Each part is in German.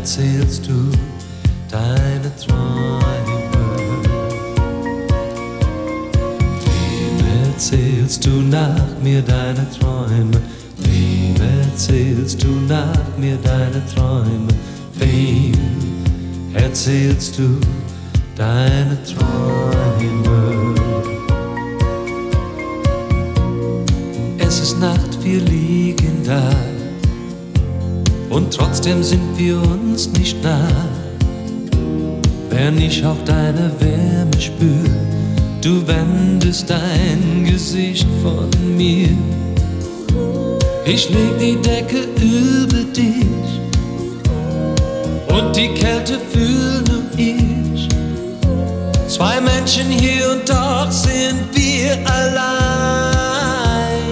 erzählst du deine Träume? Wem erzählst du nach mir deine Träume? Wem erzählst du nach mir deine Träume? Wem erzählst du deine Träume? Es ist Nacht, wir liegen da und trotzdem sind wir uns nicht nah. Wenn ich auch deine Wärme spür, du wendest dein Gesicht von mir. Ich leg die Decke über dich und die Kälte fühl nur ich. Zwei Menschen hier und doch sind wir allein.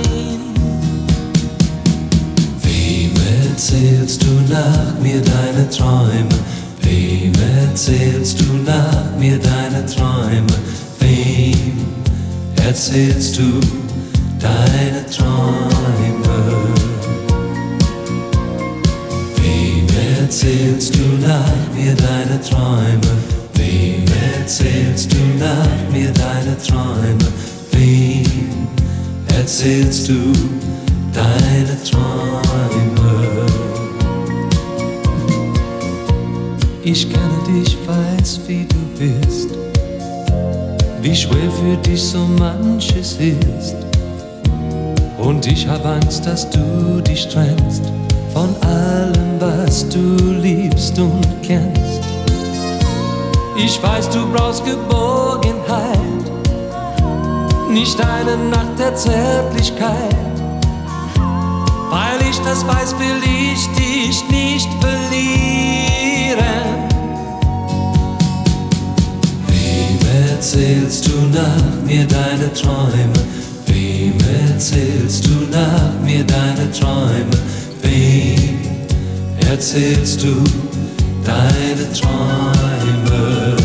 Wem erzählst du nach mir deine Träume? Wem erzählst du nach mir deine Träume? Wem erzählst du deine Träume? Wem erzählst du nach mir deine Träume? Wem erzählst du nach mir deine Träume? Wem erzählst du deine Träume? Ich kenne dich, weiß, wie du bist, wie schwer für dich so manches ist. Und ich hab Angst, dass du dich trennst von allem, was du liebst und kennst. Ich weiß, du brauchst Geborgenheit, nicht eine Nacht der Zärtlichkeit. Weil ich das weiß, will ich dich nicht verlieren. Wem erzählst du nach mir deine Träume? Wem erzählst du nach mir deine Träume? Wem erzählst du deine Träume?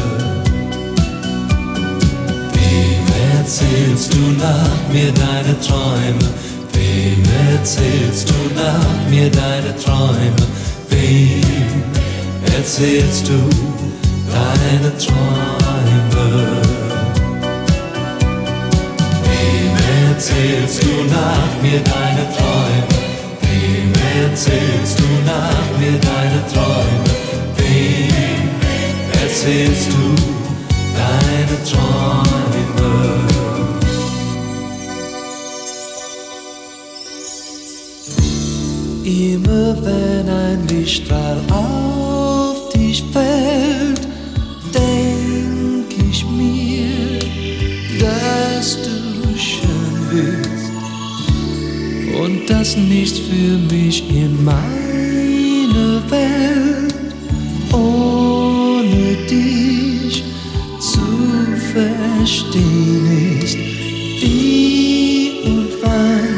Wem erzählst du nach mir deine Träume? Wem erzählst du nach mir deine Träume? Wem erzählst du deine Träume? Wem erzählst du nach mir deine Träume? Wem erzählst du nach mir deine Träume? Wem erzählst du deine Träume? Immer wenn ein Lichtstrahl auf dich fällt, denk ich mir, dass du schön bist und dass nichts für mich in meiner Welt ohne dich zu verstehen ist. Wie und wann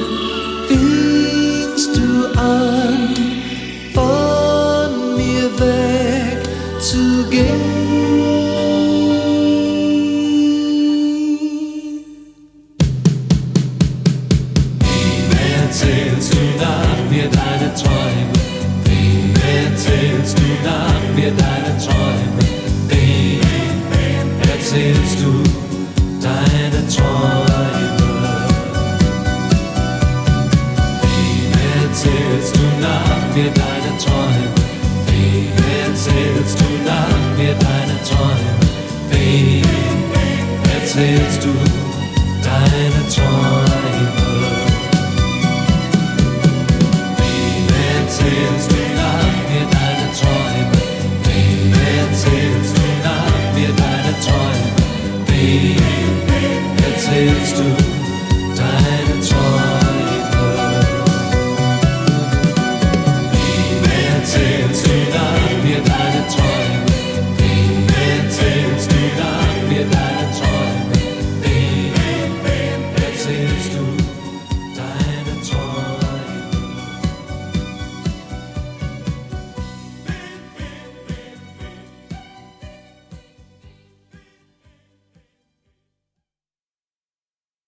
fingst du an, von mir weg zu gehen? Wem erzählst du nach mir deine Träume? Wem erzählst du nach mir deine Träume? Wem erzählst du deine Träume? Wem erzählst du nach mir deine Träume? Wem erzählst du nach mir deine Träume? Wem erzählst du